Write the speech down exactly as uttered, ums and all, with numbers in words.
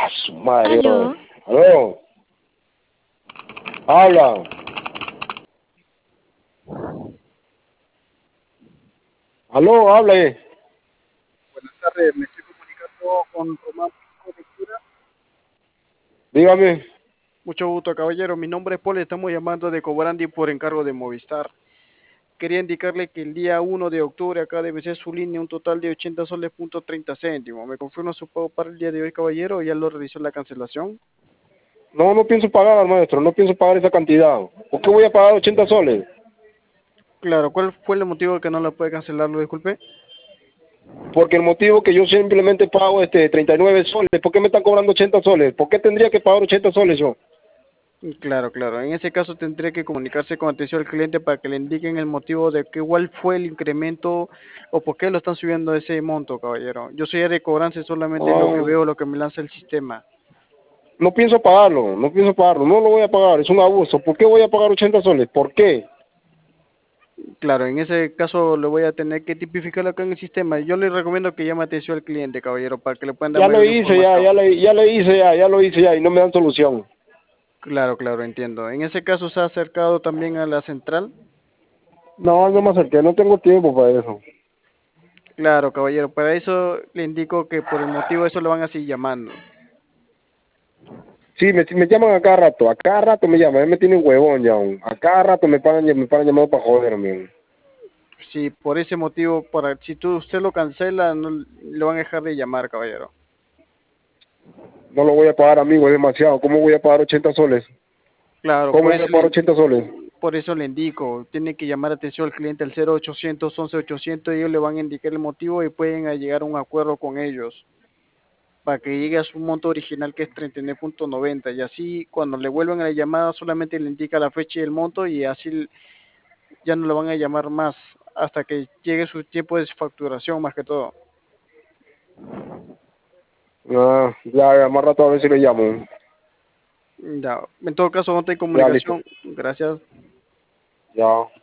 su madre. Aló. Aló. Habla. Aló, hable. Buenas tardes, me estoy comunicando con Román Pico de Cura. Dígame. Mucho gusto, caballero. Mi nombre es Paul, estamos llamando de Cobrandi por encargo de Movistar. Quería indicarle que el día uno de octubre acá debe ser su línea un total de ochenta soles punto treinta céntimos. ¿Me confirma su pago para el día de hoy, caballero, o ya lo realizó la cancelación? No, no pienso pagar, maestro. No pienso pagar esa cantidad. ¿Por qué voy a pagar ochenta soles? Claro, ¿cuál fue el motivo de que no la puede cancelar? Lo disculpe. Porque el motivo que yo simplemente pago este treinta y nueve soles. ¿Por qué me están cobrando ochenta soles? ¿Por qué tendría que pagar ochenta soles yo? Claro, claro. En ese caso tendría que comunicarse con atención al cliente para que le indiquen el motivo de que cuál fue el incremento o por qué lo están subiendo ese monto, caballero. Yo soy de cobranza, solamente lo que No, veo, lo que me lanza el sistema. no pienso pagarlo. No pienso pagarlo. No lo voy a pagar. Es un abuso. ¿Por qué voy a pagar ochenta soles? ¿Por qué? Claro, en ese caso lo voy a tener que tipificarlo acá en el sistema. Yo le recomiendo que llame atención al cliente, caballero, para que le puedan dar Ya lo mayor hice, ya, información. ya le, ya le hice, ya, ya lo hice, ya, y no me dan solución. Claro, claro, entiendo. En ese caso se ha acercado también a la central. No, no me acerqué, no tengo tiempo para eso. Claro, caballero, para eso le indico que por el motivo de eso lo van a seguir llamando. Sí, me, me llaman a cada rato, a cada rato me llaman, me tienen huevón ya, aún. A cada rato me paran, me paran llamando para joderme. Si por ese motivo, para, si tú, usted lo cancela, no lo van a dejar de llamar, caballero. No lo voy a pagar, amigo, es demasiado. ¿Cómo voy a pagar ochenta soles? Claro, ¿Cómo por voy eso a pagar le, ochenta soles? por eso le indico, tiene que llamar atención al cliente al cero ochocientos once ochocientos, ellos le van a indicar el motivo y pueden a llegar a un acuerdo con ellos para que llegue a su monto original que es treinta y nueve punto noventa y así cuando le vuelvan a la llamada solamente le indica la fecha y el monto y así ya no lo van a llamar más hasta que llegue su tiempo de facturación más que todo. Ah, ya, ya, más rato a ver si le llamo. Ya, en todo caso, no hay Ya, listo. comunicación. Gracias. Ya.